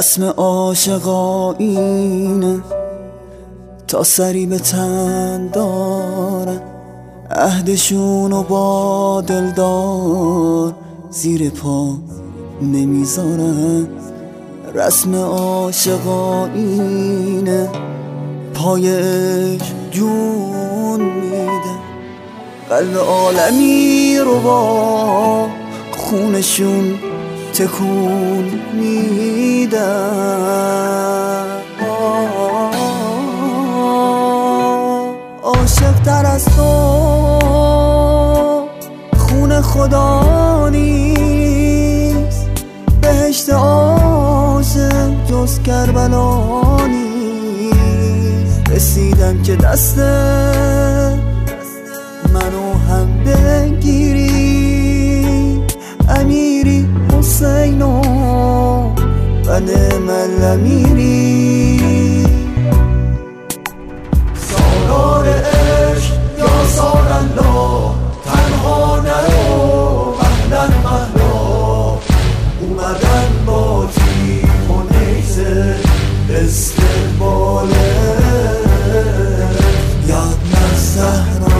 رسم عاشقانینه، تا سری به تن دارن عهدشونو با دلدار زیر پا نمیذارن. رسم عاشقانینه، پایش جون میده، قلب عالمی رو با خونشون تکون میدن. عاشق تر از تو خون خدا نیست، بهشت عاشق جز کربلا نیست. رسیدم که دست منو هم بگیری، امیری حسینو و نعم الامیری. سالار عشق یا سالالله، تنها نرو مهلا مهلا. اومدن با تیغ و نیزه استقباله یاد زهرا.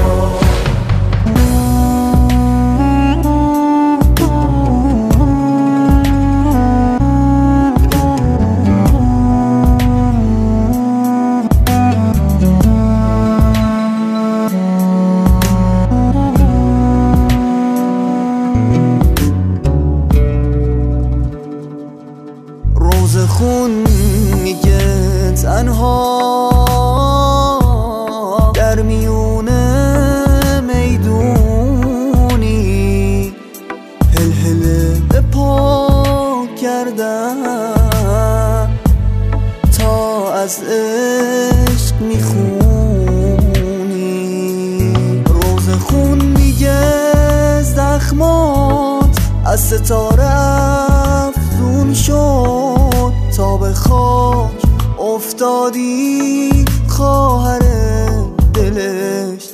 روز خون میگه تنها در میونه میدونی، هلهله به پا کردم تا از عشق میخونی. روز خون میگه زخمات از ستاره افزون شد، تا به خاک افتادی خواهر دلش